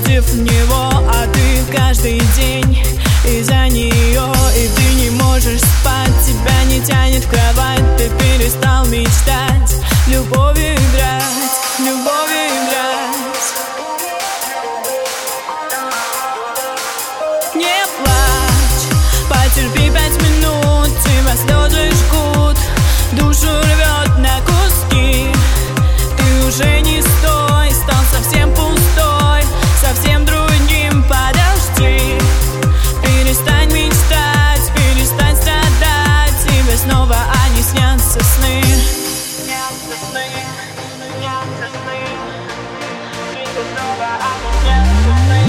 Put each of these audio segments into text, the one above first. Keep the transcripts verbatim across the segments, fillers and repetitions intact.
против него, а ты каждый день из-за нее. И ты не можешь спать, тебя не тянет в кровать. Ты перестал мечтать, любовью играть, любовью играть. Не плачь, потерпи пять минут, тебя слезы жгут, душу рвет на куски. Ты уже не стой, стал совсем пустой, совсем другим, подожди. Перестань мечтать, перестань страдать, тебе снова они снятся сны. Снятся сны, снятся сны, тебе снова они снятся сны.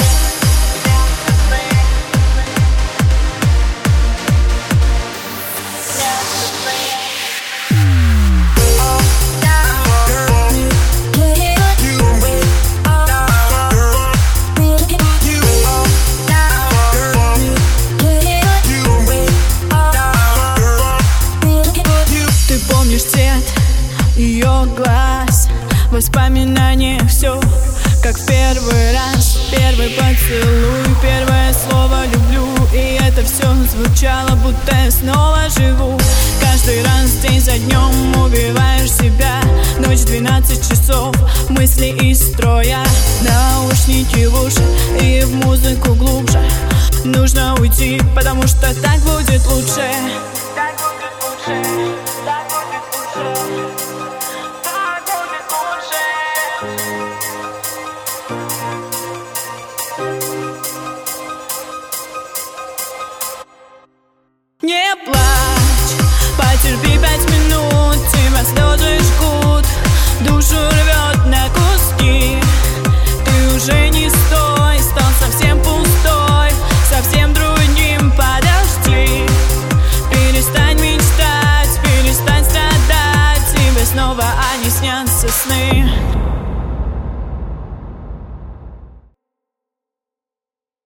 Ее глаз, воспоминания, все как в первый раз. Первый поцелуй, первое слово люблю. И это все звучало, будто я снова живу. Каждый раз день за днем убиваешь себя. Ночь двенадцать часов, мысли из строя. Наушники в уши и в музыку глубже. Нужно уйти, потому что так будет лучше. Так будет лучше, так будет лучше.